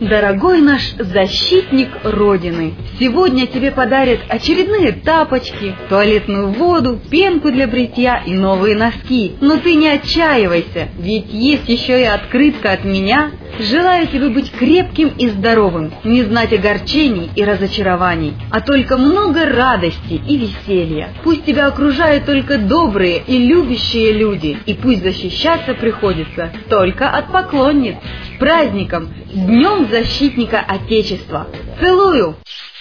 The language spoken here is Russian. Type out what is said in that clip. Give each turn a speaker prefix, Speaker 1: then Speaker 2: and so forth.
Speaker 1: Дорогой наш защитник Родины, сегодня тебе подарят очередные тапочки, туалетную воду, пенку для бритья и новые носки. Но ты не отчаивайся, ведь есть еще и открытка от меня. Желаю тебе быть крепким и здоровым, не знать огорчений и разочарований, а только много радости и веселья. Пусть тебя окружают только добрые и любящие люди, и пусть защищаться приходится только от поклонниц. С праздником! С Днем Защитника Отечества! Целую!